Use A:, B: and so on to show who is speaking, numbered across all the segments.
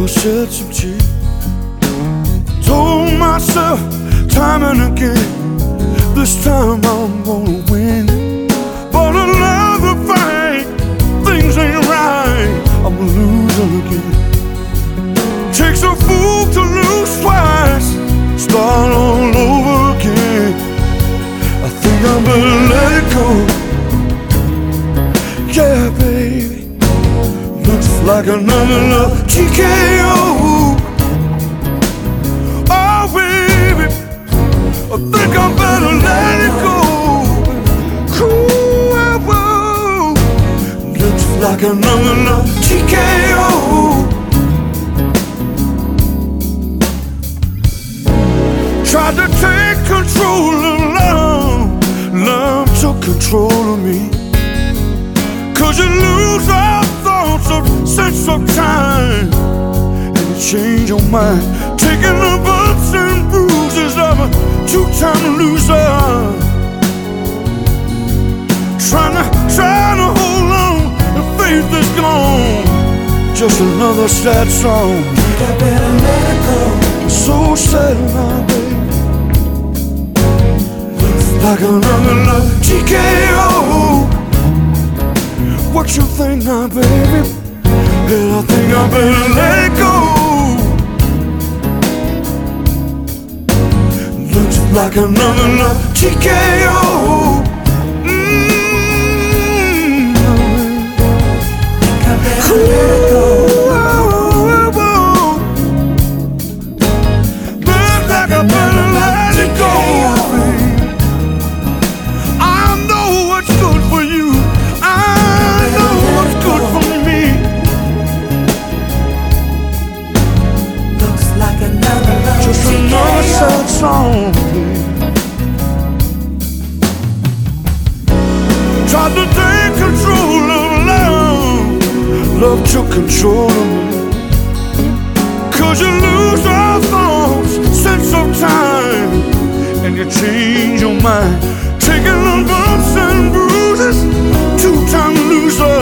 A: shed some tears. Told myself time and again, this time I'm gonna win. But another fight, things ain't right, I'm losing again. Takes a fool to lose twice, start all over again. I think I better let it go. Yeah, baby, looks like another love TKO. Oh, baby, I think I better let it go. Cool, looks like another love TKO. Tried to take control of love, love took control of me. 'Cause you lose all thoughts of sense of time, and you change your mind, taking the bumps and bruises of a two-time loser. Trying to hold on, the faith is gone. Just another sad song. Think I better let it go. So sad now, baby. Looks like another love TKO. What you think now, baby? Hell, I think I better let it go. Looks like another love TKO. Think I better let it go. Looks like I better let it go. I know what's good for you. Another sad song. Tried to take control of love, love took control of me. 'Cause you lose all thoughts, sense of time, and you change your mind, taking the bumps and bruises, two-time loser.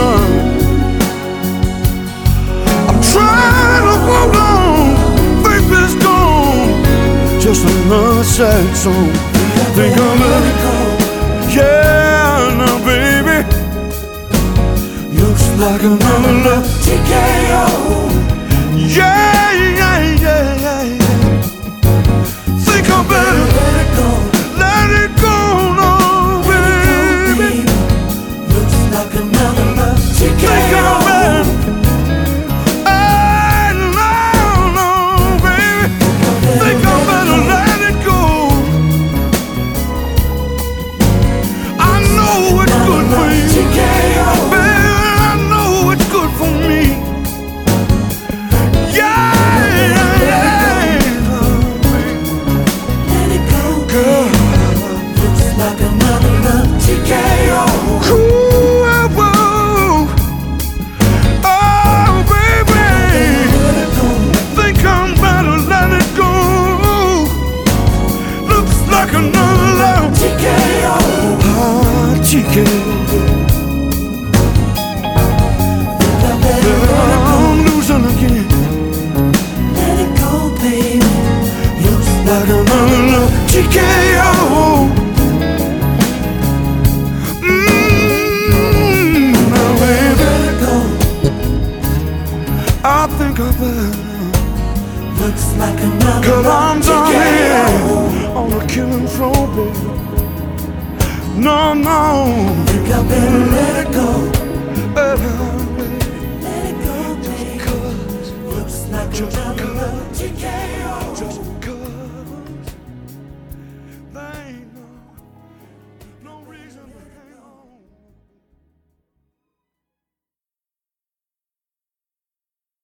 A: I'm trying to hold on, faith is gone. Just another sad song. Think I'll let it go. Yeah, now baby, looks like another love TKO. Yeah, yeah, yeah, yeah, yeah. Think I better let it go. Let it go, no, baby. Looks like another love TKO. Think I better. I'm losing again. Let it go, baby. Looks like another love TKO. Now baby, let it go. I think I better. Looks like another 'cause I'm down here on the killing floor, baby. No, no. Think I better let it go. Let it go, baby. 'Cause looks like